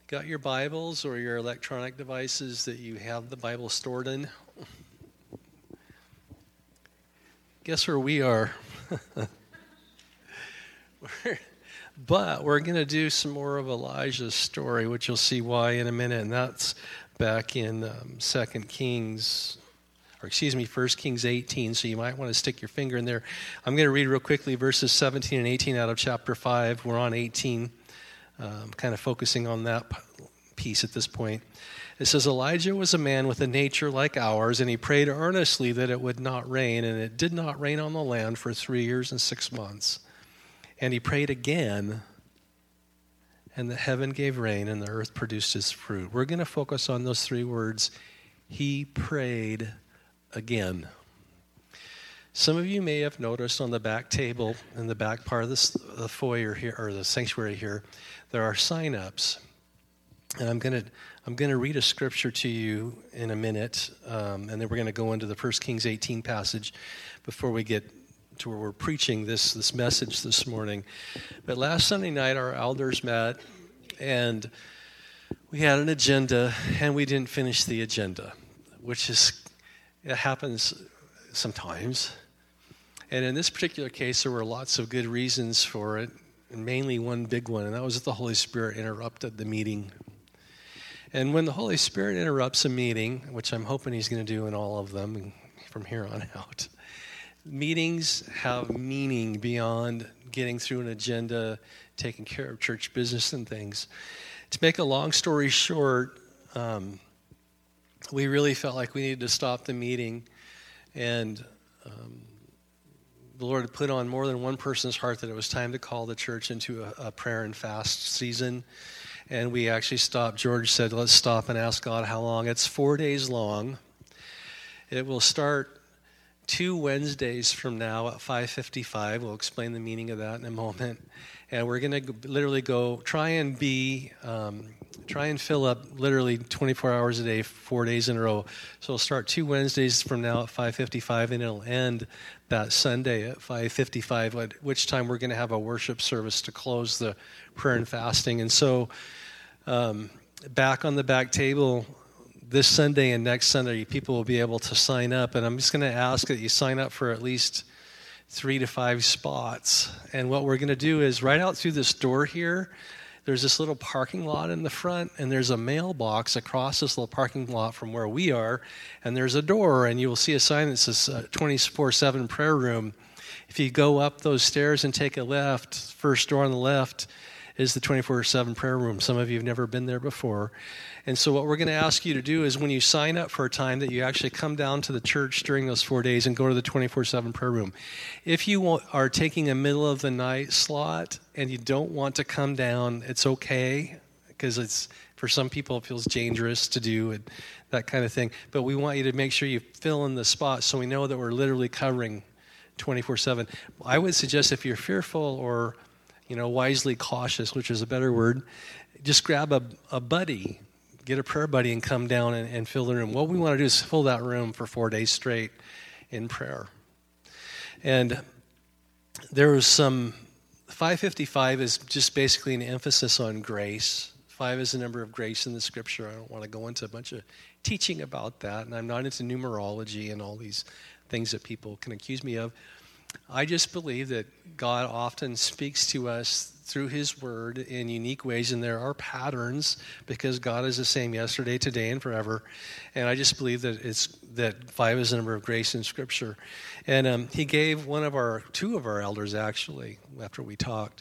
Got your Bibles or your electronic devices that you have the Bible stored in? Guess where we are. But we're going to do some more of Elijah's story, which you'll see why in a minute, and that's back in 1 Kings 18, so you might want to stick your finger in there. I'm going to read real quickly verses 17 and 18 out of chapter 5. We're on 18, kind of focusing on that piece at this point. It says, Elijah was a man with a nature like ours, and he prayed earnestly that it would not rain, and it did not rain on the land for 3 years and 6 months. And he prayed again, and the heaven gave rain, and the earth produced its fruit. We're going to focus on those 3 words. He prayed again. Some of you may have noticed on the back table in the back part of the foyer here, or the sanctuary here, there are sign-ups. And I'm going to read a scripture to you in a minute, and then we're going to go into the 1 Kings 18 passage before we get to where we're preaching this message this morning. But last Sunday night, our elders met, and we had an agenda, and we didn't finish the agenda, it happens sometimes. And in this particular case, there were lots of good reasons for it, and mainly one big one, and that was that the Holy Spirit interrupted the meeting. And when the Holy Spirit interrupts a meeting, which I'm hoping he's going to do in all of them from here on out, meetings have meaning beyond getting through an agenda, taking care of church business and things. To make a long story short, we really felt like we needed to stop the meeting, and the Lord had put on more than one person's heart that it was time to call the church into a prayer and fast season. And we actually stopped. George said, let's stop and ask God how long. It's 4 days long. It will start 2 Wednesdays from now at 5:55. We'll explain the meaning of that in a moment. And we're going to literally go try and fill up literally 24 hours a day, 4 days in a row. So we'll start 2 Wednesdays from now at 5:55, and it'll end that Sunday at 5:55, at which time we're going to have a worship service to close the prayer and fasting. And so back on the back table this Sunday and next Sunday, people will be able to sign up. And I'm just going to ask that you sign up for at least 3 to 5 spots. And what we're going to do is right out through this door here, there's this little parking lot in the front, and there's a mailbox across this little parking lot from where we are, and there's a door, and you will see a sign that says 24/7 prayer room. If you go up those stairs and take a left, first door on the left is the 24/7 prayer room. Some of you have never been there before. And so what we're going to ask you to do is when you sign up for a time that you actually come down to the church during those 4 days and go to the 24/7 prayer room. If you are taking a middle of the night slot and you don't want to come down, it's okay, because it's for some people it feels dangerous to do and that kind of thing. But we want you to make sure you fill in the spot so we know that we're literally covering 24/7. I would suggest if you're fearful or wisely cautious, which is a better word, just grab a buddy. Get a prayer buddy and come down and fill the room. What we want to do is fill that room for 4 days straight in prayer. And there was 5:55 is just basically an emphasis on grace. 5 is the number of grace in the scripture. I don't want to go into a bunch of teaching about that, and I'm not into numerology and all these things that people can accuse me of. I just believe that God often speaks to us through his word in unique ways, and there are patterns because God is the same yesterday, today, and forever. And I just believe that 5 is the number of grace in Scripture. And he gave two of our elders, actually, after we talked,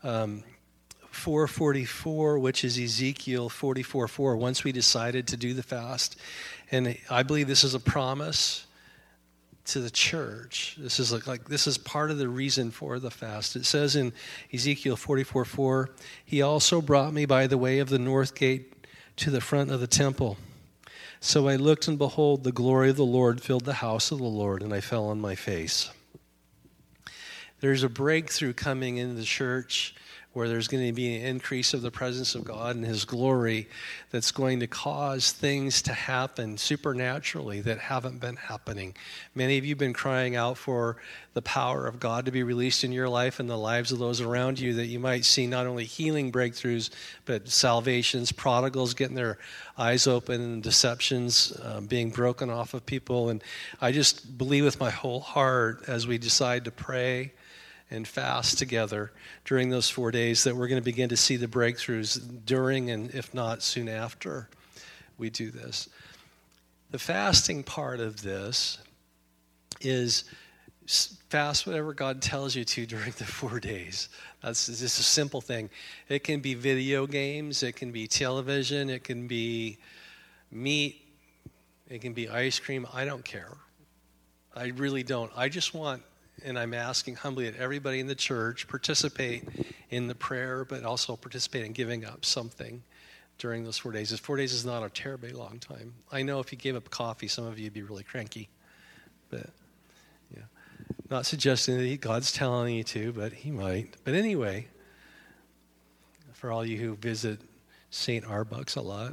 4:44, which is Ezekiel 44:4, once we decided to do the fast. And I believe this is a promise to the church. This is part of the reason for the fast. It says in Ezekiel 44:4, he also brought me by the way of the north gate to the front of the temple. So I looked, and behold, the glory of the Lord filled the house of the Lord, and I fell on my face. There's a breakthrough coming into the church where there's going to be an increase of the presence of God and His glory that's going to cause things to happen supernaturally that haven't been happening. Many of you have been crying out for the power of God to be released in your life and the lives of those around you, that you might see not only healing breakthroughs, but salvations, prodigals getting their eyes open, and deceptions being broken off of people. And I just believe with my whole heart, as we decide to pray and fast together during those 4 days, that we're going to begin to see the breakthroughs during, and if not soon after we do this. The fasting part of this is fast whatever God tells you to during the 4 days. That's just a simple thing. It can be video games, it can be television, it can be meat, it can be ice cream. I don't care. I really don't. I just want, and I'm asking humbly that everybody in the church participate in the prayer, but also participate in giving up something during those 4 days. 4 days is not a terribly long time. I know if you gave up coffee, some of you would be really cranky. But, yeah. Not suggesting that God's telling you to, but He might. But anyway, for all you who visit St. Arbuck's a lot.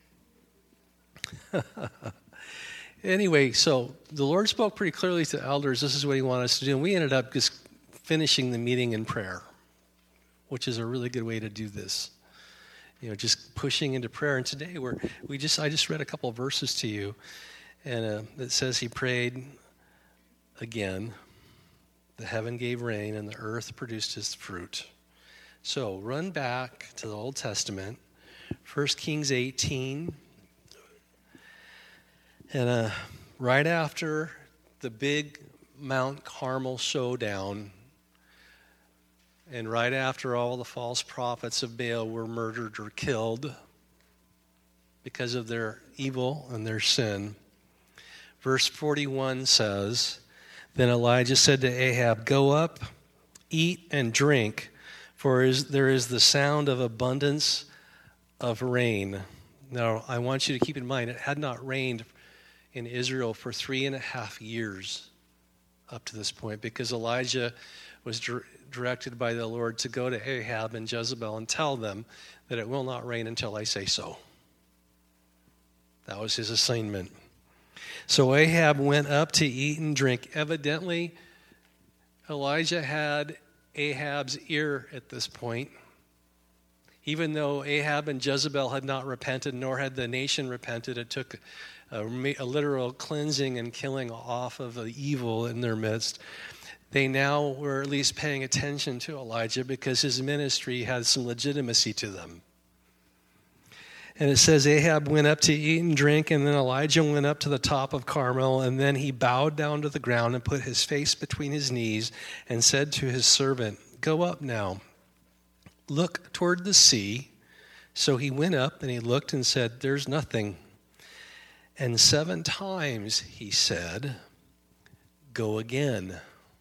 Anyway, so the Lord spoke pretty clearly to elders. This is what He wanted us to do. And we ended up just finishing the meeting in prayer, which is a really good way to do this. You know, just pushing into prayer. And today I just read a couple of verses to you, and it says He prayed again. The heaven gave rain, and the earth produced its fruit. So run back to the Old Testament, 1 Kings 18. And right after the big Mount Carmel showdown, and right after all the false prophets of Baal were murdered or killed because of their evil and their sin, verse 41 says, "Then Elijah said to Ahab, 'Go up, eat and drink, for there is the sound of abundance of rain.'" Now, I want you to keep in mind, it had not rained in Israel for 3.5 years up to this point, because Elijah was directed by the Lord to go to Ahab and Jezebel and tell them that it will not rain until I say so. That was his assignment. So Ahab went up to eat and drink. Evidently, Elijah had Ahab's ear at this point. Even though Ahab and Jezebel had not repented, nor had the nation repented, it took a literal cleansing and killing off of the evil in their midst. They now were at least paying attention to Elijah because his ministry had some legitimacy to them. And it says Ahab went up to eat and drink, and then Elijah went up to the top of Carmel, and then he bowed down to the ground and put his face between his knees and said to his servant, "Go up now, look toward the sea." So he went up and he looked and said, "There's nothing." And 7 times he said, "Go again."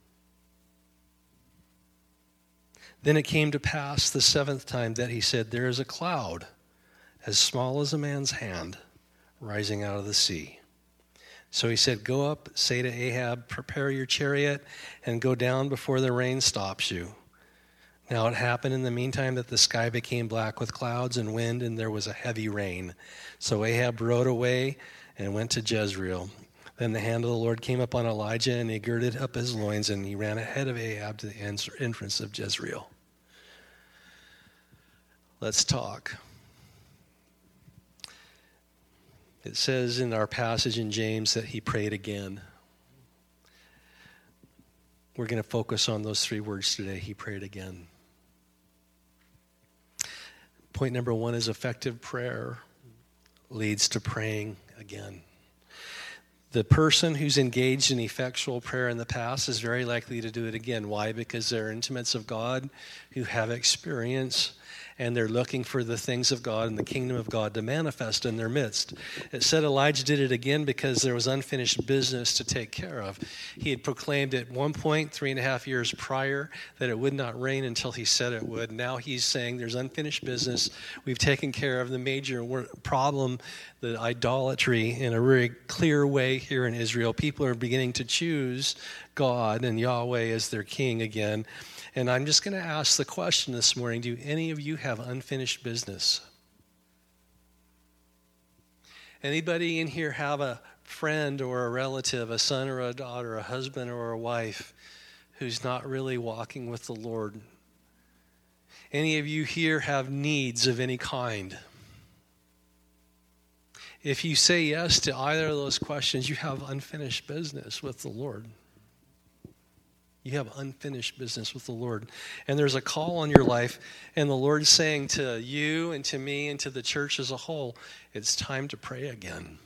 Then it came to pass the 7th time that he said, "There is a cloud as small as a man's hand rising out of the sea." So he said, "Go up, say to Ahab, prepare your chariot and go down before the rain stops you." Now it happened in the meantime that the sky became black with clouds and wind, and there was a heavy rain. So Ahab rode away and went to Jezreel. Then the hand of the Lord came upon Elijah, and he girded up his loins, and he ran ahead of Ahab to the entrance of Jezreel. Let's talk. It says in our passage in James that he prayed again. We're going to focus on those 3 words today. He prayed again. Point number 1 is effective prayer leads to praying again. The person who's engaged in effectual prayer in the past is very likely to do it again. Why? Because they're intimates of God who have experience, and they're looking for the things of God and the kingdom of God to manifest in their midst. It said Elijah did it again because there was unfinished business to take care of. He had proclaimed at one point, 3.5 years prior, that it would not rain until he said it would. Now he's saying there's unfinished business. We've taken care of the major problem, the idolatry, in a very clear way here in Israel. People are beginning to choose God and Yahweh as their king again. And I'm just going to ask the question this morning, do any of you have unfinished business? Anybody in here have a friend or a relative, a son or a daughter, a husband or a wife who's not really walking with the Lord? Any of you here have needs of any kind? If you say yes to either of those questions, you have unfinished business with the Lord. You have unfinished business with the Lord. And there's a call on your life, and the Lord's saying to you and to me and to the church as a whole, it's time to pray again.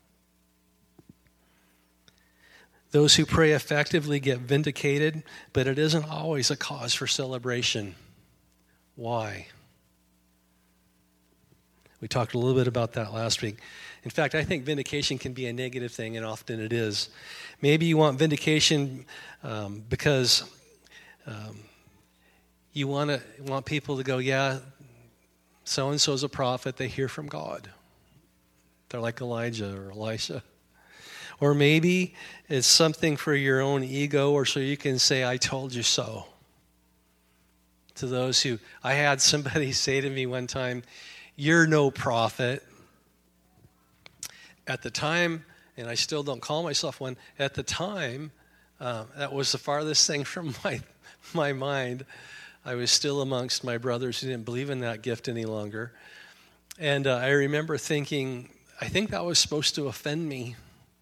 Those who pray effectively get vindicated, but it isn't always a cause for celebration. Why? We talked a little bit about that last week. In fact, I think vindication can be a negative thing, and often it is. Maybe you want vindication because you want people to go, yeah, so-and-so's a prophet. They hear from God. They're like Elijah or Elisha. Or maybe it's something for your own ego, or so you can say, I told you so. To those who, I had somebody say to me one time, you're no prophet. At the time, and I still don't call myself one, at the time, that was the farthest thing from my mind. I was still amongst my brothers who didn't believe in that gift any longer. And I remember thinking, I think that was supposed to offend me.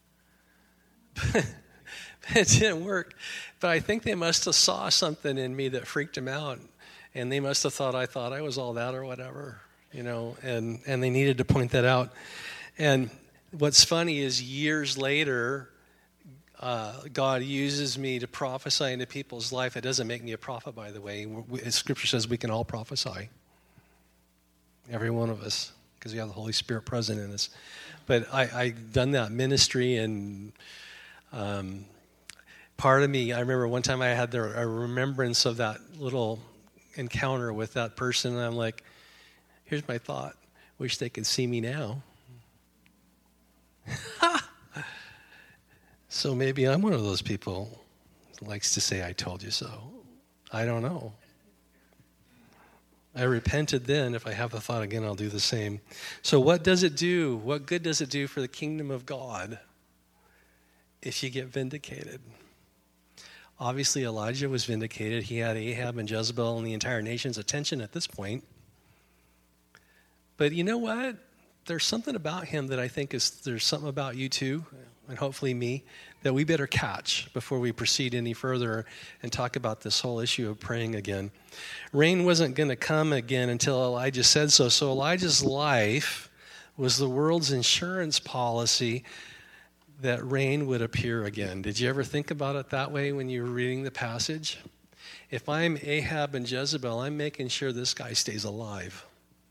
It didn't work. But I think they must have saw something in me that freaked them out. And they must have thought I was all that or whatever, and they needed to point that out. And what's funny is years later, God uses me to prophesy into people's life. It doesn't make me a prophet, by the way. Scripture says we can all prophesy. Every one of us, because we have the Holy Spirit present in us. But I've done that ministry, and part of me, I remember one time I had a remembrance of that little encounter with that person, and I'm like, here's my thought. Wish they could see me now. So maybe I'm one of those people who likes to say, I told you so. I don't know. I repented then. If I have the thought again, I'll do the same. So what does it do? What good does it do for the kingdom of God if you get vindicated? Obviously, Elijah was vindicated. He had Ahab and Jezebel and the entire nation's attention at this point. But you know what? There's something about him that I think there's something about you too, and hopefully me, that we better catch before we proceed any further and talk about this whole issue of praying again. Rain wasn't going to come again until Elijah said so. So Elijah's life was the world's insurance policy that rain would appear again. Did you ever think about it that way when you were reading the passage? If I'm Ahab and Jezebel, I'm making sure this guy stays alive.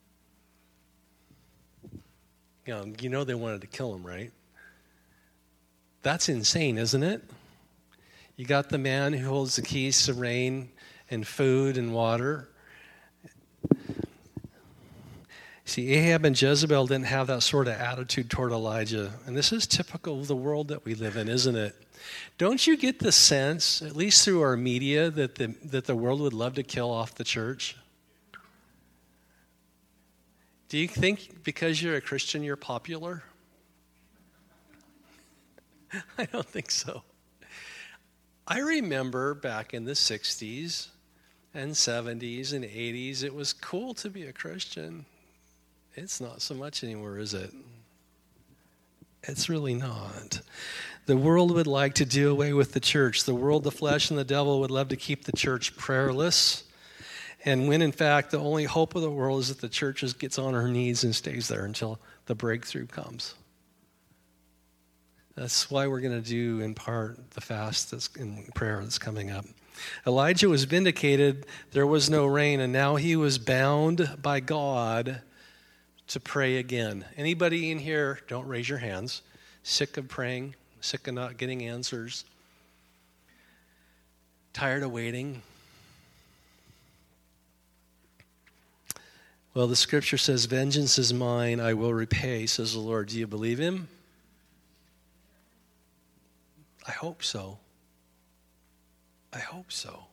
You know they wanted to kill him, right? That's insane, isn't it? You got the man who holds the keys to rain and food and water. See, Ahab and Jezebel didn't have that sort of attitude toward Elijah. And this is typical of the world that we live in, isn't it? Don't you get the sense, at least through our media, that the world would love to kill off the church? Do you think because you're a Christian, you're popular? I don't think so. I remember back in the 60s and 70s and 80s, it was cool to be a Christian. It's not so much anymore, is it? It's really not. The world would like to do away with the church. The world, the flesh, and the devil would love to keep the church prayerless. And when, in fact, the only hope of the world is that the church gets on her knees and stays there until the breakthrough comes. That's why we're going to do, in part, the fast that's in prayer that's coming up. Elijah was vindicated. There was no rain, and now he was bound by God to pray again. Anybody in here, don't raise your hands, sick of praying, sick of not getting answers, tired of waiting? Well, the scripture says, vengeance is mine, I will repay, says the Lord. Do you believe him? I hope so. I hope so.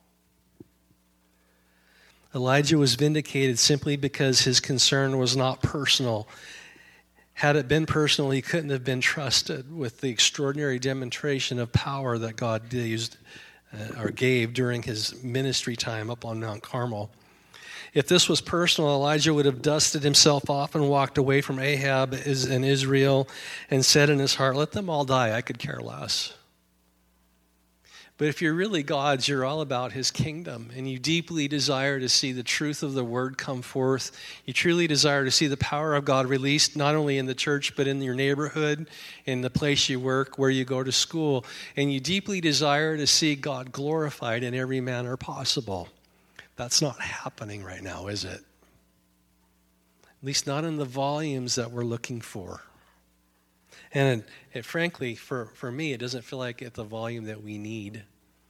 Elijah was vindicated simply because his concern was not personal. Had it been personal, he couldn't have been trusted with the extraordinary demonstration of power that God used or gave during his ministry time up on Mount Carmel. If this was personal, Elijah would have dusted himself off and walked away from Ahab and Israel and said in his heart, let them all die, I could care less. But if you're really God's, you're all about his kingdom, and you deeply desire to see the truth of the word come forth. You truly desire to see the power of God released, not only in the church, but in your neighborhood, in the place you work, where you go to school. And you deeply desire to see God glorified in every manner possible. That's not happening right now, is it? At least not in the volumes that we're looking for. And it frankly, for me, it doesn't feel like at the volume that we need.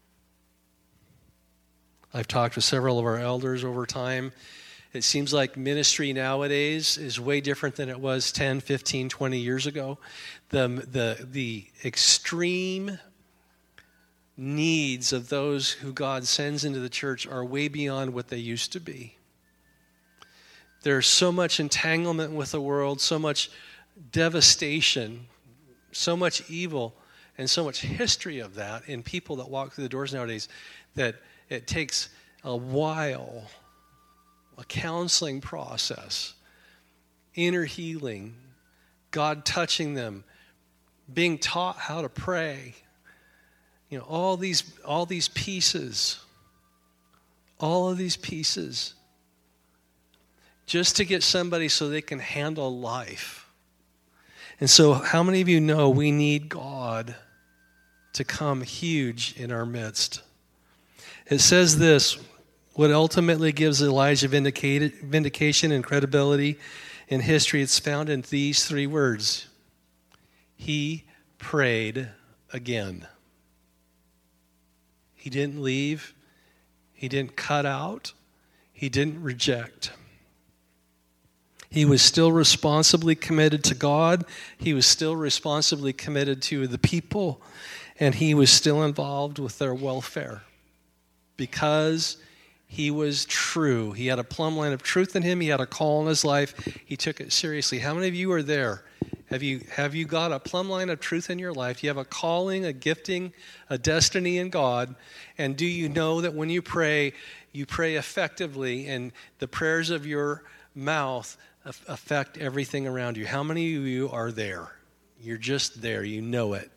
I've talked with several of our elders over time. It seems like ministry nowadays is way different than it was 10, 15, 20 years ago. The extreme needs of those who God sends into the church are way beyond what they used to be. There's so much entanglement with the world, so much devastation, so much evil, and so much history of that in people that walk through the doors nowadays that it takes a while, a counseling process, inner healing, God touching them, being taught how to pray. You know, all these pieces, all of these pieces, just to get somebody so they can handle life. And so how many of you know we need God to come huge in our midst? It says this, what ultimately gives Elijah vindication and credibility in history, it's found in these three words. He prayed again. He didn't leave. He didn't cut out. He didn't reject. He was still responsibly committed to God. He was still responsibly committed to the people. And he was still involved with their welfare because he was true. He had a plumb line of truth in him. He had a call in his life. He took it seriously. How many of you are there? Have you got a plumb line of truth in your life? Do you have a calling, a gifting, a destiny in God? And do you know that when you pray effectively, and the prayers of your mouth affect everything around you? How many of you are there? You're just there. You know it.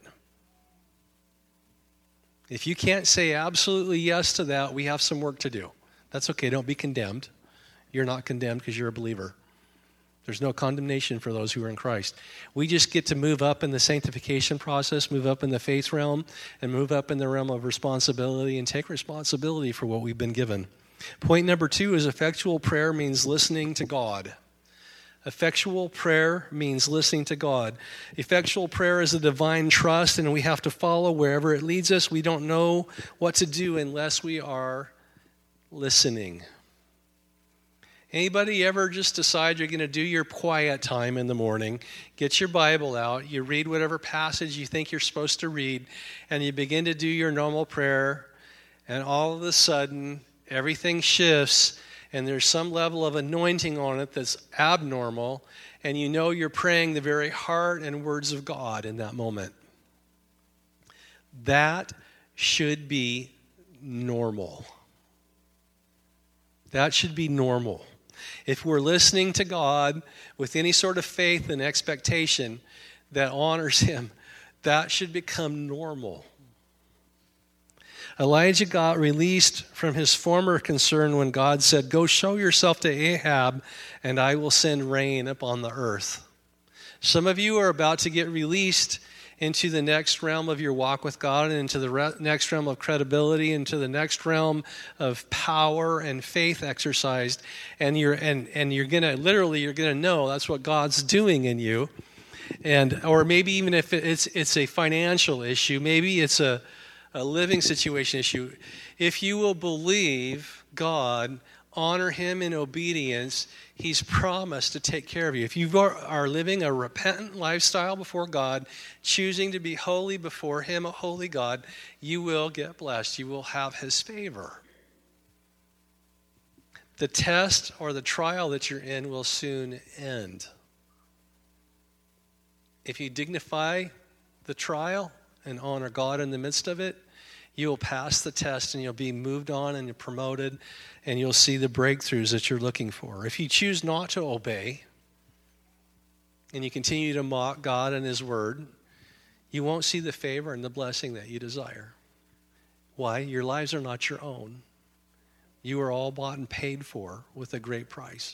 If you can't say absolutely yes to that, we have some work to do. That's okay. Don't be condemned. You're not condemned because you're a believer. There's no condemnation for those who are in Christ. We just get to move up in the sanctification process, move up in the faith realm, and move up in the realm of responsibility and take responsibility for what we've been given. Point number 2 is effectual prayer means listening to God. Effectual prayer means listening to God. Effectual prayer is a divine trust, and we have to follow wherever it leads us. We don't know what to do unless we are listening. Anybody ever just decide you're going to do your quiet time in the morning, get your Bible out, you read whatever passage you think you're supposed to read, and you begin to do your normal prayer, and all of a sudden, everything shifts, and there's some level of anointing on it that's abnormal, and you know you're praying the very heart and words of God in that moment. That should be normal. That should be normal. If we're listening to God with any sort of faith and expectation that honors Him, that should become normal. Elijah got released from his former concern when God said, "Go show yourself to Ahab, and I will send rain upon the earth." Some of you are about to get released into the next realm of your walk with God, and into the next realm of credibility, into the next realm of power and faith exercised. And you're gonna you're gonna know that's what God's doing in you. Or maybe even if it's a financial issue, maybe it's a living situation issue. If you will believe God, honor him in obedience, he's promised to take care of you. If you are living a repentant lifestyle before God, choosing to be holy before him, a holy God, you will get blessed. You will have his favor. The test or the trial that you're in will soon end. If you dignify the trial and honor God in the midst of it, you will pass the test and you'll be moved on and you're promoted and you'll see the breakthroughs that you're looking for. If you choose not to obey and you continue to mock God and his word, you won't see the favor and the blessing that you desire. Why? Your lives are not your own. You are all bought and paid for with a great price.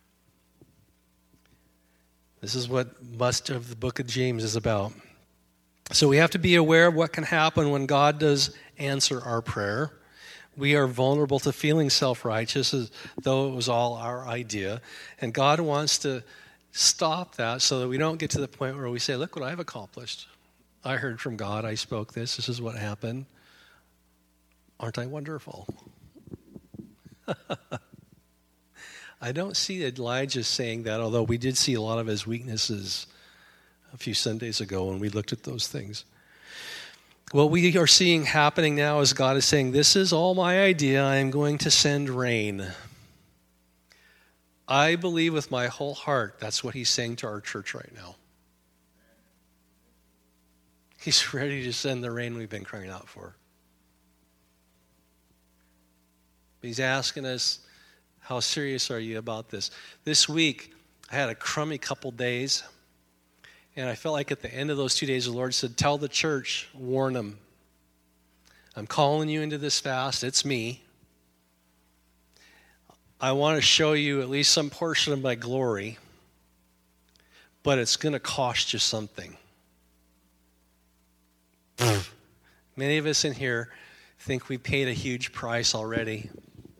This is what much of the book of James is about. So we have to be aware of what can happen when God does answer our prayer. We are vulnerable to feeling self-righteous as though it was all our idea. And God wants to stop that so that we don't get to the point where we say, look what I've accomplished. I heard from God. I spoke this. This is what happened. Aren't I wonderful? I don't see Elijah saying that, although we did see a lot of his weaknesses a few Sundays ago when we looked at those things. What we are seeing happening now is God is saying, this is all my idea. I am going to send rain. I believe with my whole heart that's what he's saying to our church right now. He's ready to send the rain we've been crying out for. He's asking us, how serious are you about this? This week, I had a crummy couple days, and I felt like at the end of those 2 days, the Lord said, tell the church, warn them. I'm calling you into this fast. It's me. I want to show you at least some portion of my glory, but it's going to cost you something. Many of us in here think we paid a huge price already.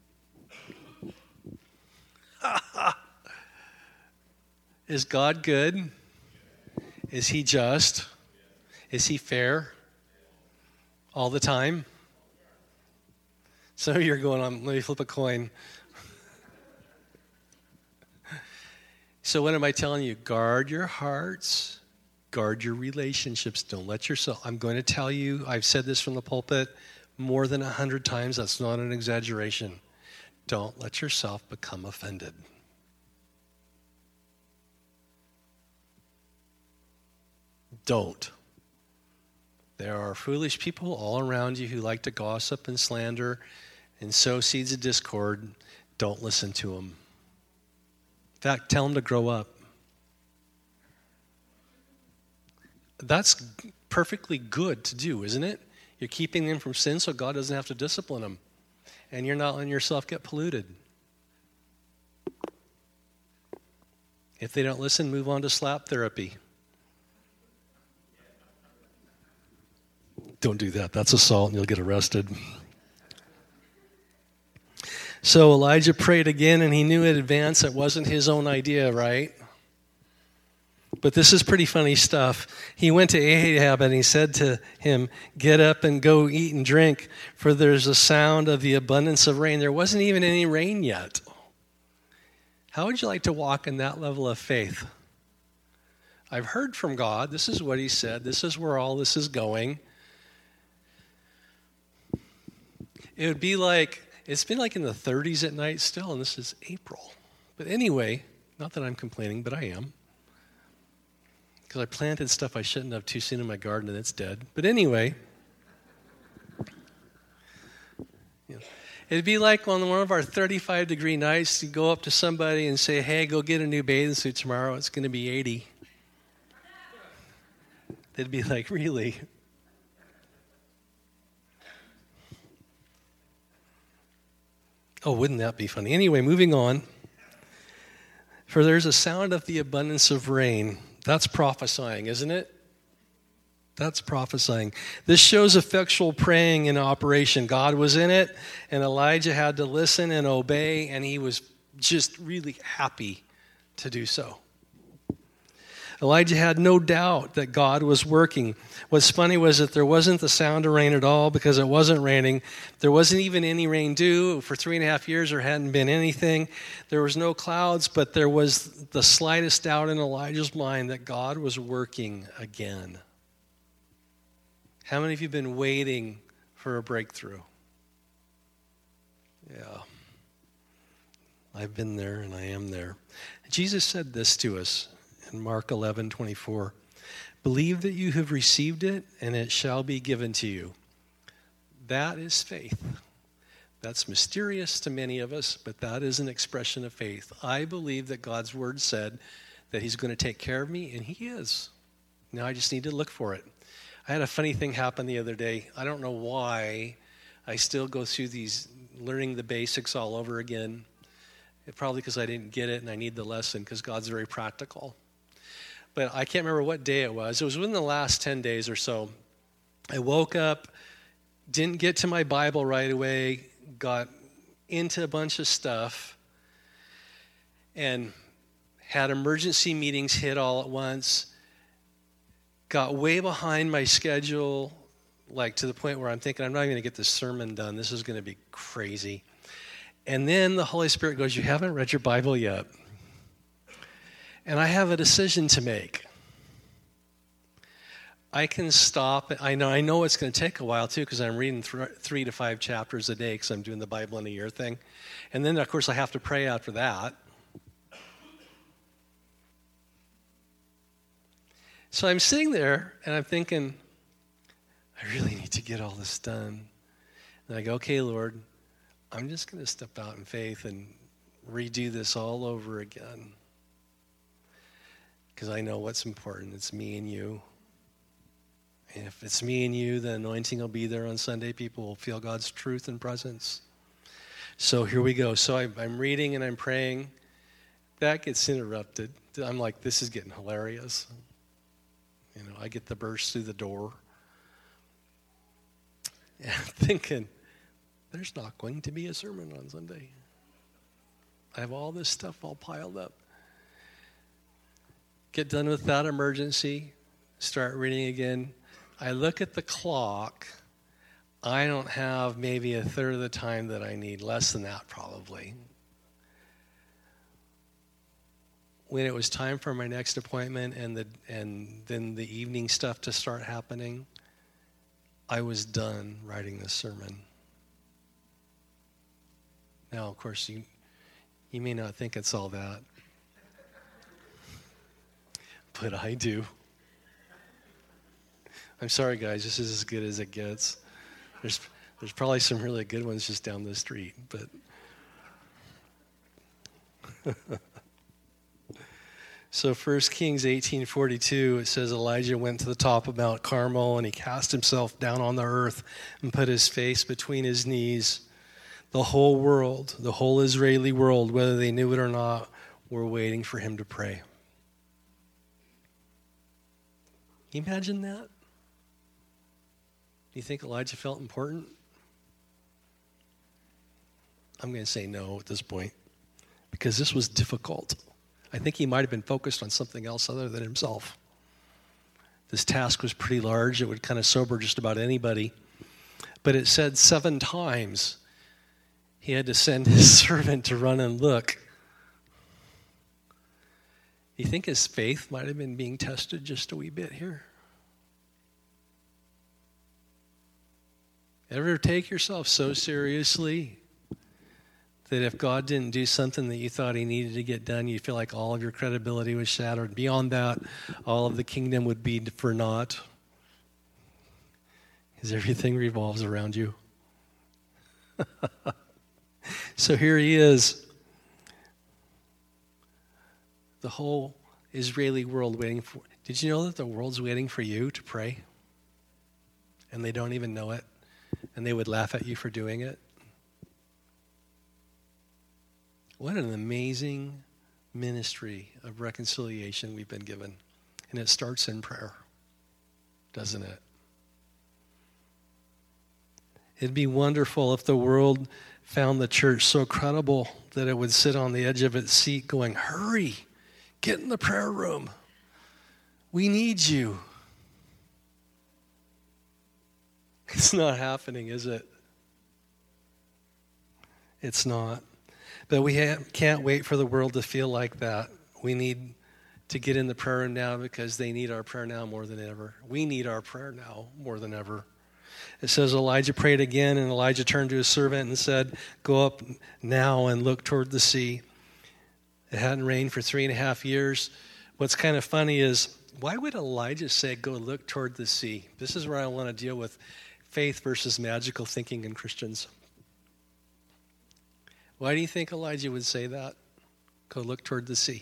Is God good? Is he just? Is he fair? All the time? So you're going on, let me flip a coin. So what am I telling you? Guard your hearts. Guard your relationships. Don't let yourself, I'm going to tell you, I've said this from the pulpit more than 100 times. That's not an exaggeration. Don't let yourself become offended. Don't. There are foolish people all around you who like to gossip and slander and sow seeds of discord. Don't listen to them. In fact, tell them to grow up. That's perfectly good to do, isn't it? You're keeping them from sin so God doesn't have to discipline them. And you're not letting yourself get polluted. If they don't listen, move on to slap therapy. Don't do that. That's assault and you'll get arrested. So Elijah prayed again, and he knew in advance it wasn't his own idea, right? But this is pretty funny stuff. He went to Ahab and he said to him, get up and go eat and drink, for there's a sound of the abundance of rain. There wasn't even any rain yet. How would you like to walk in that level of faith? I've heard from God. This is what he said. This is where all this is going. It would be like, it's been like in the 30s at night still, and this is April. But anyway, not that I'm complaining, but I am. Because I planted stuff I shouldn't have too soon in my garden, and it's dead. But anyway, it'd be like on one of our 35-degree nights, you go up to somebody and say, hey, go get a new bathing suit tomorrow. It's going to be 80. They'd be like, really? Oh, wouldn't that be funny? Anyway, moving on. For there's a sound of the abundance of rain. That's prophesying, isn't it? That's prophesying. This shows effectual praying in operation. God was in it, and Elijah had to listen and obey, and he was just really happy to do so. Elijah had no doubt that God was working. What's funny was that there wasn't the sound of rain at all because it wasn't raining. There wasn't even any rain due. For 3.5 years, there hadn't been anything. There was no clouds, but there was the slightest doubt in Elijah's mind that God was working again. How many of you have been waiting for a breakthrough? Yeah. I've been there and I am there. Jesus said this to us in Mark 11:24. Believe that you have received it and it shall be given to you. That is faith. That's mysterious to many of us, but that is an expression of faith. I believe that God's word said that he's going to take care of me, and he is. Now I just need to look for it. I had a funny thing happen the other day. I don't know why I still go through these learning the basics all over again. Probably because I didn't get it and I need the lesson because God's very practical. But I can't remember what day it was. It was within the last 10 days or so. I woke up, didn't get to my Bible right away, got into a bunch of stuff, and had emergency meetings hit all at once. Got way behind my schedule, like to the point where I'm thinking, I'm not going to get this sermon done. This is going to be crazy. And then the Holy Spirit goes, you haven't read your Bible yet. And I have a decision to make. I can stop. I know it's going to take a while, too, because I'm reading 3 to 5 chapters a day because I'm doing the Bible in a year thing. And then, of course, I have to pray after that. So I'm sitting there, and I'm thinking, I really need to get all this done. And I go, okay, Lord, I'm just going to step out in faith and redo this all over again. Because I know what's important. It's me and you. And if it's me and you, the anointing will be there on Sunday. People will feel God's truth and presence. So here we go. So I'm reading and I'm praying. That gets interrupted. I'm like, this is getting hilarious. You know, I get the burst through the door. And I'm thinking, there's not going to be a sermon on Sunday. I have all this stuff all piled up. Get done with that emergency. Start reading again. I look at the clock. I don't have maybe a third of the time that I need. Less than that, probably. When it was time for my next appointment and then the evening stuff to start happening, I was done writing this sermon. Now, of course, you may not think it's all that, but I do. I'm sorry, guys. This is as good as it gets. There's probably some really good ones just down the street, but so 1 Kings 18:42, it says Elijah went to the top of Mount Carmel and he cast himself down on the earth and put his face between his knees. The whole world, the whole Israeli world, whether they knew it or not, were waiting for him to pray. Can you imagine that? Do you think Elijah felt important? I'm going to say no at this point, because this was difficult. I think he might have been focused on something else other than himself. This task was pretty large. It would kind of sober just about anybody. But it said 7 times he had to send his servant to run and look. You think his faith might have been being tested just a wee bit here? Ever take yourself so seriously that if God didn't do something that you thought he needed to get done, you feel like all of your credibility was shattered? Beyond that, all of the kingdom would be for naught, because everything revolves around you. So here he is. The whole Israeli world waiting for... Did you know that the world's waiting for you to pray? And they don't even know it. And they would laugh at you for doing it. What an amazing ministry of reconciliation we've been given. And it starts in prayer, doesn't it? It'd be wonderful if the world found the church so credible that it would sit on the edge of its seat going, hurry, get in the prayer room. We need you. It's not happening, is it? It's not. But we can't wait for the world to feel like that. We need to get in the prayer now because they need our prayer now more than ever. We need our prayer now more than ever. It says Elijah prayed again, and Elijah turned to his servant and said, "Go up now and look toward the sea." It hadn't rained for 3.5 years. What's kind of funny is, why would Elijah say, "Go look toward the sea"? This is where I want to deal with faith versus magical thinking in Christians. Why do you think Elijah would say that? Go look toward the sea.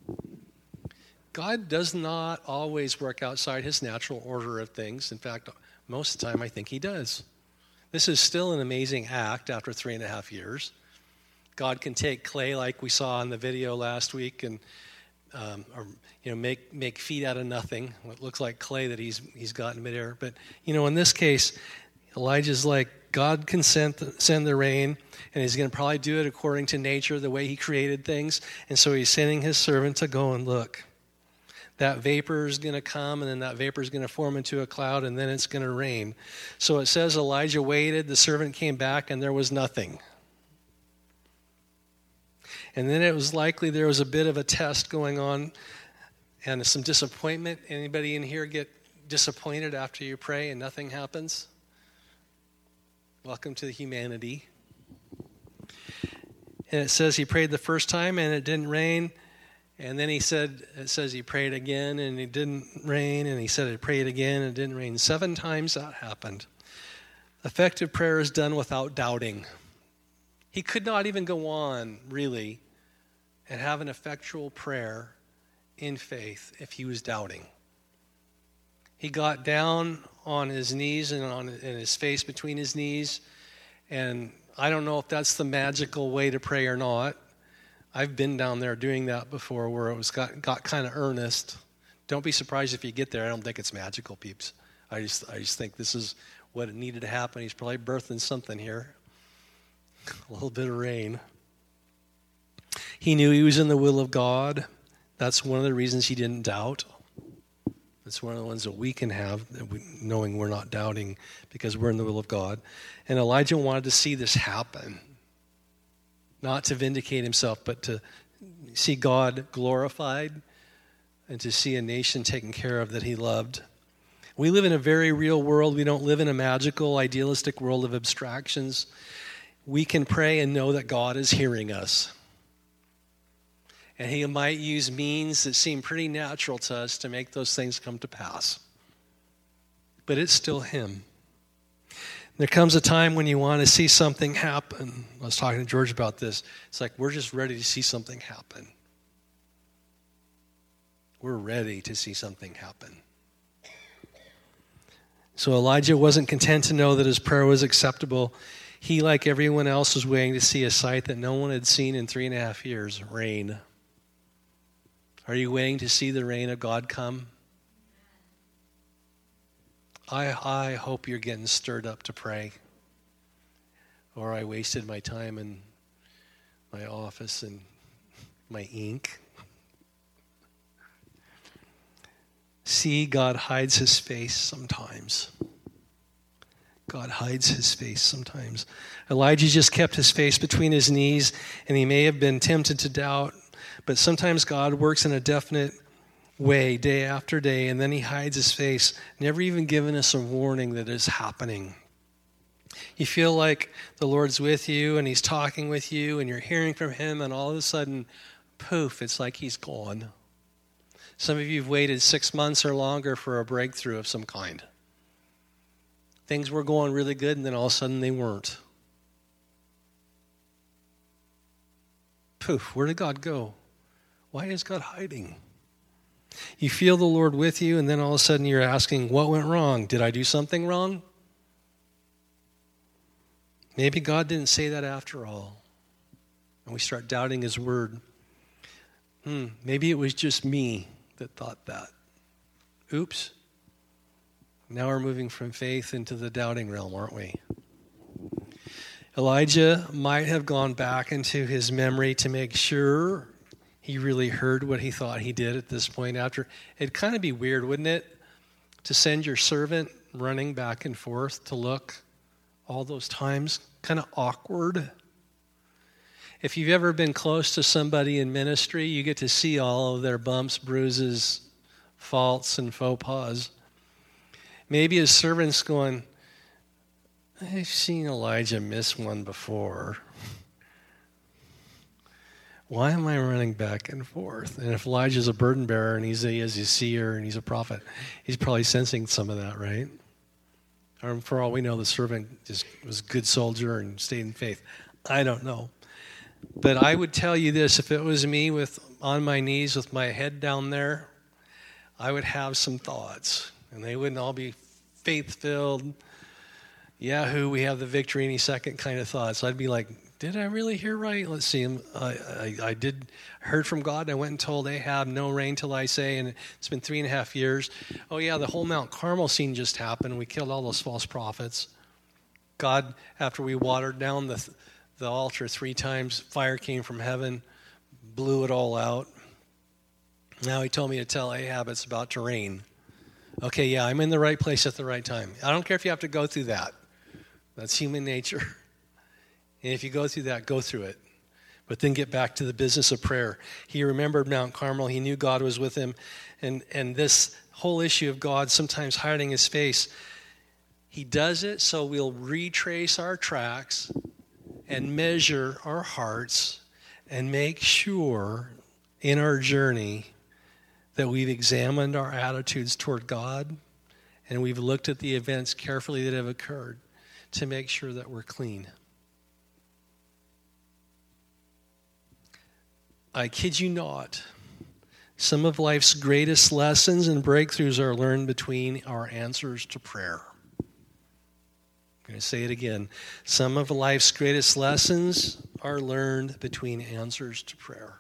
God does not always work outside his natural order of things. In fact, most of the time I think he does. This is still an amazing act after 3.5 years. God can take clay like we saw in the video last week and make feet out of nothing. What looks like clay that he's got in midair. But, in this case, Elijah's like, God can send the rain, and he's going to probably do it according to nature, the way he created things. And so he's sending his servant to go and look. That vapor is going to come, and then that vapor is going to form into a cloud, and then it's going to rain. So it says Elijah waited, the servant came back, and there was nothing. And then it was likely there was a bit of a test going on and some disappointment. Anybody in here get disappointed after you pray and nothing happens? Welcome to the humanity. And it says he prayed the first time and it didn't rain. And then it says he prayed again and it didn't rain. And he said he prayed again and it didn't rain. 7 times that happened. Effective prayer is done without doubting. He could not even go on, really, and have an effectual prayer in faith if he was doubting. He got down on his knees and his face between his knees, and I don't know if that's the magical way to pray or not. I've been down there doing that before where it got kind of earnest. Don't be surprised if you get there. I don't think it's magical, peeps. I just think this is what needed to happen. He's probably birthing something here. A little bit of rain. He knew he was in the will of God. That's one of the reasons he didn't doubt. It's one of the ones that we can have, knowing we're not doubting because we're in the will of God. And Elijah wanted to see this happen. Not to vindicate himself, but to see God glorified and to see a nation taken care of that he loved. We live in a very real world. We don't live in a magical, idealistic world of abstractions. We can pray and know that God is hearing us. And he might use means that seem pretty natural to us to make those things come to pass. But it's still him. There comes a time when you want to see something happen. I was talking to George about this. It's like we're just ready to see something happen. We're ready to see something happen. So Elijah wasn't content to know that his prayer was acceptable. He, like everyone else, was waiting to see a sight that no one had seen in 3.5 years, rain. Are you waiting to see the rain of God come? I hope you're getting stirred up to pray. Or I wasted my time in my office and my ink. See, God hides his face sometimes. God hides his face sometimes. Elijah just kept his face between his knees, and he may have been tempted to doubt. But sometimes God works in a definite way, day after day, and then he hides his face, never even giving us a warning that it's happening. You feel like the Lord's with you, and he's talking with you, and you're hearing from him, and all of a sudden, poof, it's like he's gone. Some of you have waited 6 months or longer for a breakthrough of some kind. Things were going really good, and then all of a sudden they weren't. Poof, where did God go? Why is God hiding? You feel the Lord with you, and then all of a sudden you're asking, what went wrong? Did I do something wrong? Maybe God didn't say that after all. And we start doubting his word. Maybe it was just me that thought that. Oops. Now we're moving from faith into the doubting realm, aren't we? Elijah might have gone back into his memory to make sure he really heard what he thought he did at this point after. It'd kind of be weird, wouldn't it, to send your servant running back and forth to look all those times? Kind of awkward. If you've ever been close to somebody in ministry, you get to see all of their bumps, bruises, faults, and faux pas. Maybe his servant's going, I've seen Elijah miss one before. Why am I running back and forth? And if Elijah's a burden bearer and he's a seer and he's a prophet, he's probably sensing some of that, right? Or for all we know, the servant just was a good soldier and stayed in faith. I don't know. But I would tell you this, if it was me on my knees with my head down there, I would have some thoughts. And they wouldn't all be faith-filled, Yahoo, we have the victory any second kind of thoughts. I'd be like, did I really hear right? Let's see. I heard from God. And I went and told Ahab, no rain till I say, and it's been 3.5 years. Oh yeah, the whole Mount Carmel scene just happened. We killed all those false prophets. God, after we watered down the altar 3 times, fire came from heaven, blew it all out. Now he told me to tell Ahab it's about to rain. Okay, yeah, I'm in the right place at the right time. I don't care if you have to go through that. That's human nature. And if you go through that, go through it. But then get back to the business of prayer. He remembered Mount Carmel. He knew God was with him. And this whole issue of God sometimes hiding his face, he does it so we'll retrace our tracks and measure our hearts and make sure in our journey that we've examined our attitudes toward God and we've looked at the events carefully that have occurred to make sure that we're clean. I kid you not, some of life's greatest lessons and breakthroughs are learned between our answers to prayer. I'm going to say it again. Some of life's greatest lessons are learned between answers to prayer.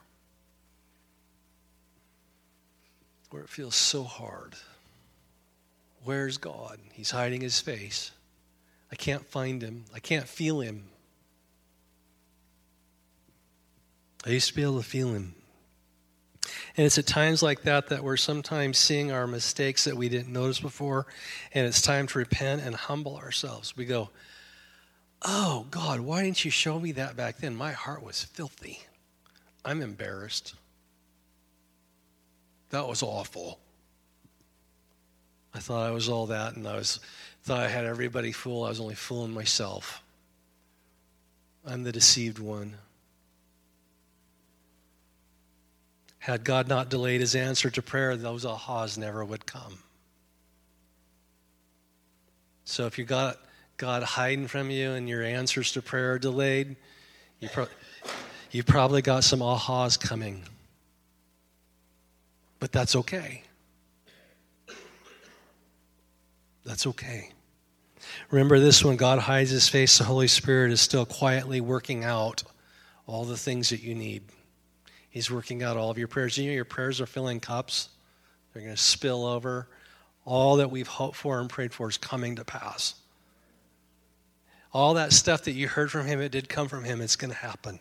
Where it feels so hard. Where's God? He's hiding his face. I can't find him. I can't feel him. I used to be able to feel him. And it's at times like that that we're sometimes seeing our mistakes that we didn't notice before, and it's time to repent and humble ourselves. We go, oh, God, why didn't you show me that back then? My heart was filthy. I'm embarrassed. That was awful. I thought I was all that, and thought I had everybody fooled. I was only fooling myself. I'm the deceived one. Had God not delayed his answer to prayer, those ahas never would come. So if you got God hiding from you and your answers to prayer are delayed, you probably got some ahas coming. But that's okay. That's okay. Remember this, when God hides his face, the Holy Spirit is still quietly working out all the things that you need. He's working out all of your prayers. You know, your prayers are filling cups. They're going to spill over. All that we've hoped for and prayed for is coming to pass. All that stuff that you heard from him, it did come from him. It's going to happen.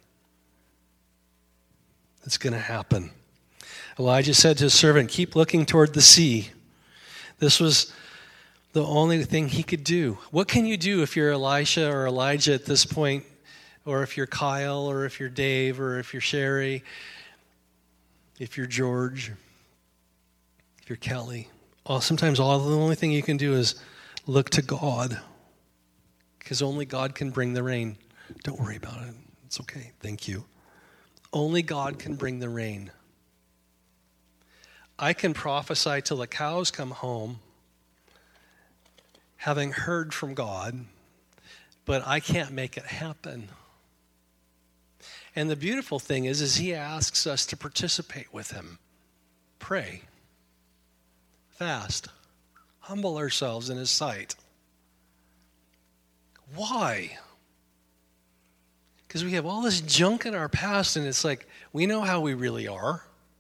It's going to happen. Elijah said to his servant, keep looking toward the sea. This was the only thing he could do. What can you do if you're Elisha or Elijah at this point? Or if you're Kyle, or if you're Dave, or if you're Sherry, if you're George, if you're Kelly. Sometimes the only thing you can do is look to God. Because only God can bring the rain. Don't worry about it. It's okay. Thank you. Only God can bring the rain. I can prophesy till the cows come home, having heard from God, but I can't make it happen. And the beautiful thing is he asks us to participate with him. Pray. Fast. Humble ourselves in his sight. Why? Because we have all this junk in our past, and it's like, we know how we really are.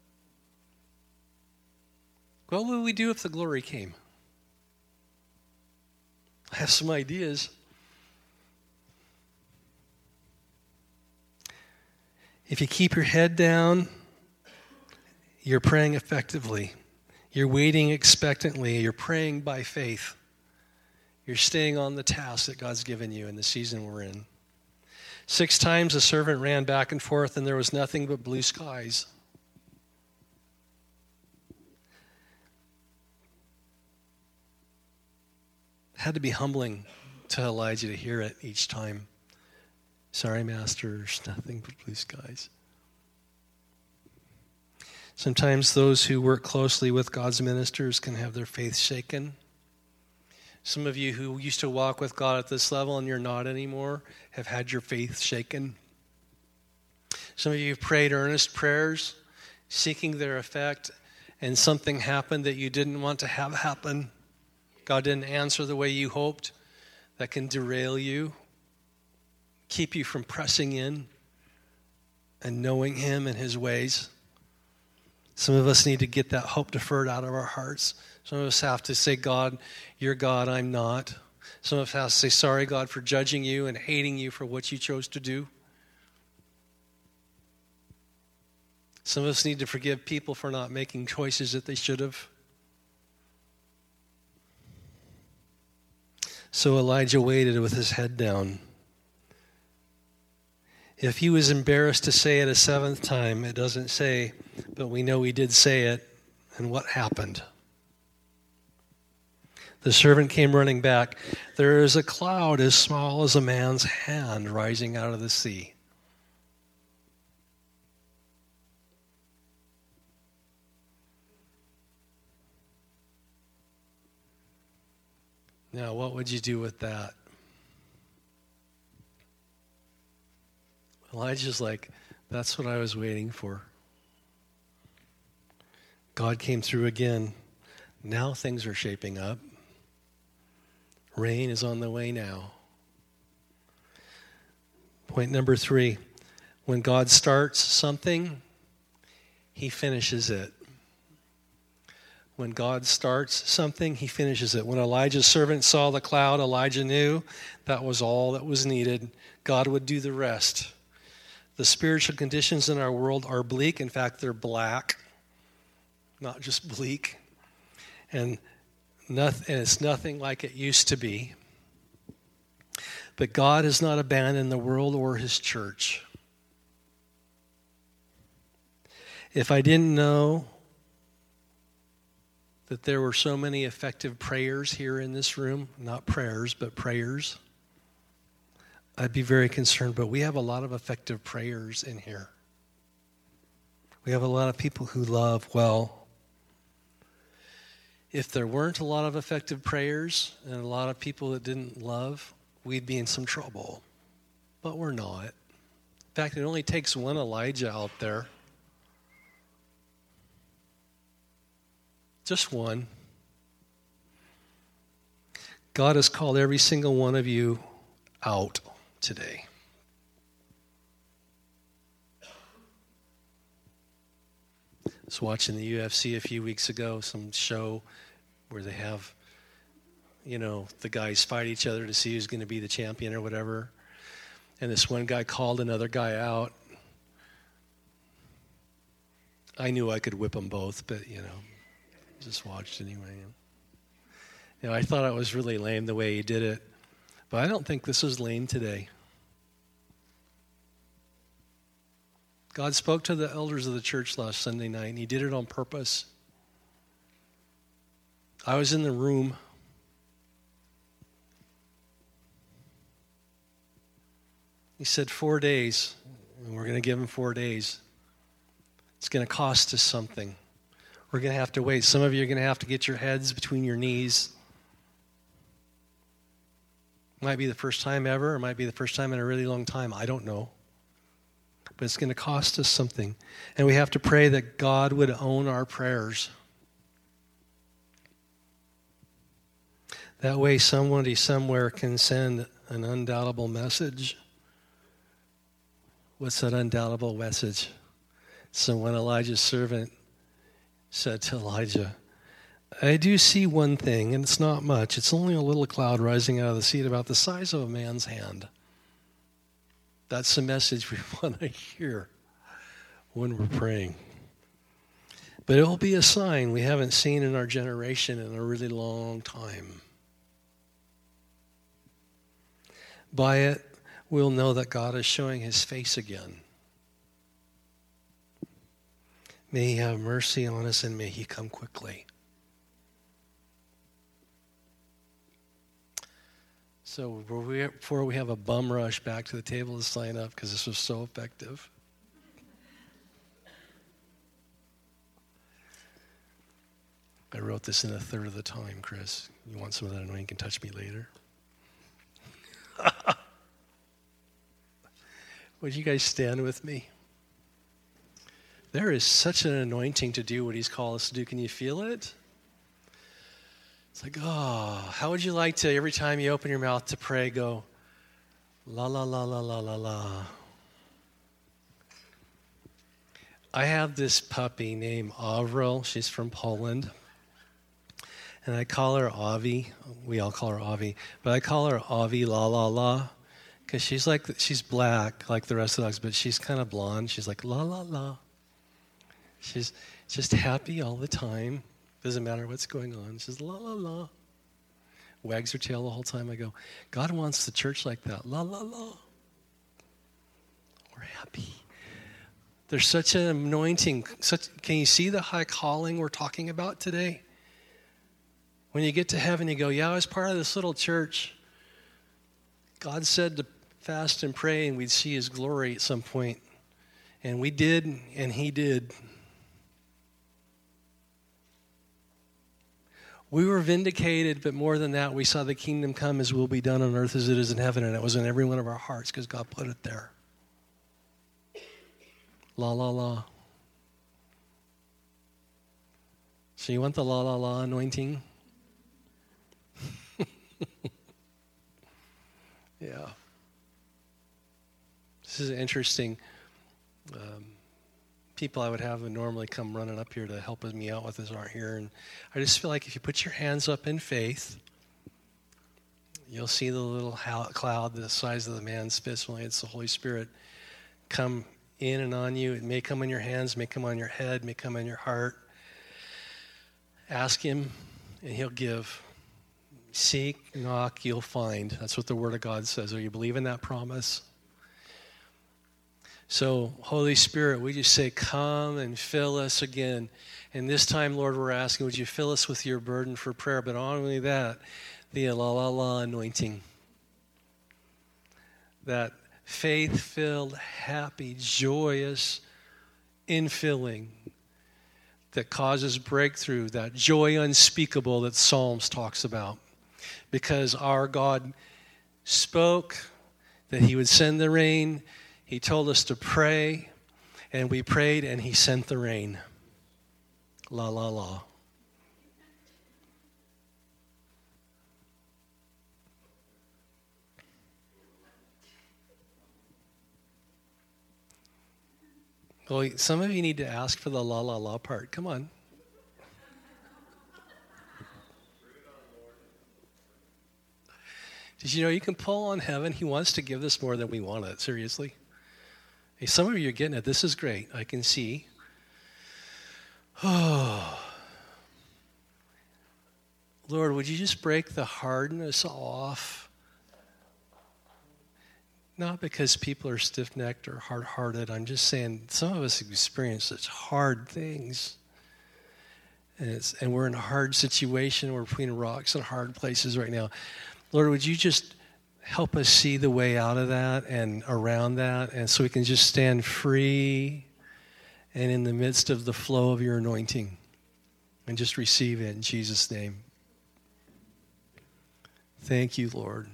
What would we do if the glory came? I have some ideas. If you keep your head down You're praying effectively. You're waiting expectantly. You're praying by faith. You're staying on the task that God's given you in the season we're in. 6 times the servant ran back and forth, and there was nothing but blue skies. It had to be humbling to Elijah to hear it each time. Sorry, Master, there's nothing but blue skies. Sometimes those who work closely with God's ministers can have their faith shaken. Some of you who used to walk with God at this level and you're not anymore have had your faith shaken. Some of you have prayed earnest prayers, seeking their effect, and something happened that you didn't want to have happen. God didn't answer the way you hoped. That can derail you, keep you from pressing in and knowing Him and His ways. Some of us need to get that hope deferred out of our hearts. Some of us have to say, God, you're God, I'm not. Some of us have to say, sorry, God, for judging you and hating you for what you chose to do. Some of us need to forgive people for not making choices that they should have. So Elijah waited with his head down. If he was embarrassed to say it a 7th time, it doesn't say, but we know he did say it. And what happened? The servant came running back. There is a cloud as small as a man's hand rising out of the sea. Now, what would you do with that? Elijah's like, that's what I was waiting for. God came through again. Now things are shaping up. Rain is on the way now. Point number 3. When God starts something, He finishes it. When God starts something, He finishes it. When Elijah's servant saw the cloud, Elijah knew that was all that was needed. God would do the rest. The spiritual conditions in our world are bleak. In fact, they're black, not just bleak. And it's nothing like it used to be. But God has not abandoned the world or His church. If I didn't know that there were so many effective prayers here in this room, not prayers, but prayers, I'd be very concerned. But we have a lot of effective prayers in here. We have a lot of people who love well. If there weren't a lot of effective prayers and a lot of people that didn't love, we'd be in some trouble. But we're not. In fact, it only takes one Elijah out there. Just one. God has called every single one of you out today. I was watching the UFC a few weeks ago, some show where they have, the guys fight each other to see who's going to be the champion or whatever. And this one guy called another guy out. I knew I could whip them both, but, just watched anyway. I thought it was really lame the way he did it. But I don't think this is lame today. God spoke to the elders of the church last Sunday night, and He did it on purpose. I was in the room. He said 4 days, and we're going to give Him 4 days. It's going to cost us something. We're going to have to wait. Some of you are going to have to get your heads between your knees. It might be the first time ever. It might be the first time in a really long time. I don't know. But it's going to cost us something. And we have to pray that God would own our prayers. That way somebody somewhere can send an undoubtable message. What's that undoubtable message? So when Elijah's servant said to Elijah, I do see one thing, and it's not much. It's only a little cloud rising out of the sea about the size of a man's hand. That's the message we want to hear when we're praying. But it will be a sign we haven't seen in our generation in a really long time. By it, we'll know that God is showing his face again. May he have mercy on us and may he come quickly. So before we have a bum rush back to the table to sign up because this was so effective. I wrote this in a third of the time, Chris. You want some of that anointing? You can touch me later. Would you guys stand with me? There is such an anointing to do what he's called us to do. Can you feel it? It's like, oh, how would you like to, every time you open your mouth to pray, go, la, la, la, la, la, la, la. I have this puppy named Avril. She's from Poland. And I call her Avi. We all call her Avi. But I call her Avi la, la, la. Because she's black like the rest of the dogs, but she's kind of blonde. She's like, la, la, la. She's just happy all the time. Doesn't matter what's going on. She's la, la, la. Wags her tail the whole time. I go, God wants the church like that. La, la, la. We're happy. There's such an anointing. Can you see the high calling we're talking about today? When you get to heaven, you go, yeah, I was part of this little church. God said to fast and pray, and we'd see his glory at some point. And we did, and he did. We were vindicated, but more than that, we saw the kingdom come as will be done on earth as it is in heaven, and it was in every one of our hearts because God put it there. La, la, la. So you want the la, la, la anointing? Yeah. This is interesting. People I would have would normally come running up here to help me out with this aren't here. And I just feel like if you put your hands up in faith, you'll see the little cloud the size of the man's fist. Only it's the Holy Spirit come in and on you. It may come in your hands, may come on your head, may come in your heart. Ask him, and he'll give. Seek, knock, you'll find. That's what the Word of God says. Are you believing that promise? So, Holy Spirit, we just say, come and fill us again. And this time, Lord, we're asking, would you fill us with your burden for prayer? But not only that, the la la la anointing. That faith-filled, happy, joyous infilling that causes breakthrough, that joy unspeakable that Psalms talks about. Because our God spoke that he would send the rain. He told us to pray, and we prayed, and he sent the rain. La, la, la. Well, some of you need to ask for the la, la, la part. Come on. Did you know you can pull on heaven? He wants to give us more than we want it. Seriously. Hey, some of you are getting it. This is great. I can see. Oh. Lord, would you just break the hardness off? Not because people are stiff-necked or hard-hearted. I'm just saying some of us experience such hard things. And we're in a hard situation. We're between rocks and hard places right now. Lord, would you just help us see the way out of that and around that, and so we can just stand free and in the midst of the flow of your anointing and just receive it in Jesus' name. Thank you, Lord.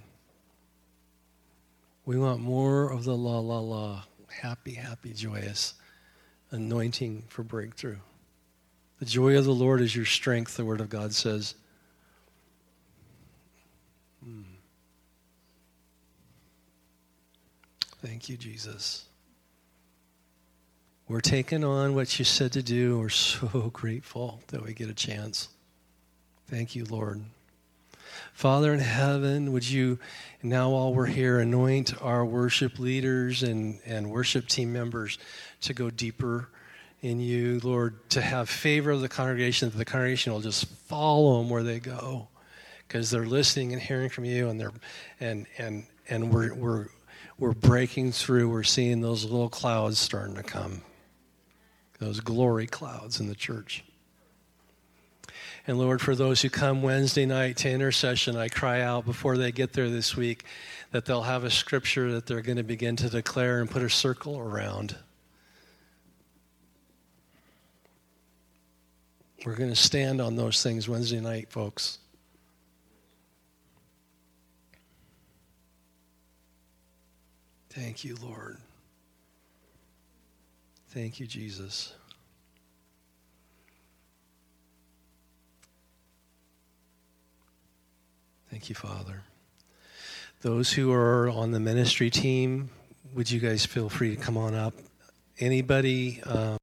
We want more of the la, la, la, happy, happy, joyous anointing for breakthrough. The joy of the Lord is your strength, the Word of God says. Thank you, Jesus. We're taking on what you said to do. We're so grateful that we get a chance. Thank you, Lord. Father in heaven, would you, now while we're here, anoint our worship leaders and worship team members to go deeper in you, Lord, to have favor of the congregation, that the congregation will just follow them where they go, because they're listening and hearing from you, and we're breaking through. We're seeing those little clouds starting to come, those glory clouds in the church. And Lord, for those who come Wednesday night to intercession, I cry out before they get there this week that they'll have a scripture that they're going to begin to declare and put a circle around. We're going to stand on those things Wednesday night, folks. Thank you, Lord. Thank you, Jesus. Thank you, Father. Those who are on the ministry team, would you guys feel free to come on up? Anybody...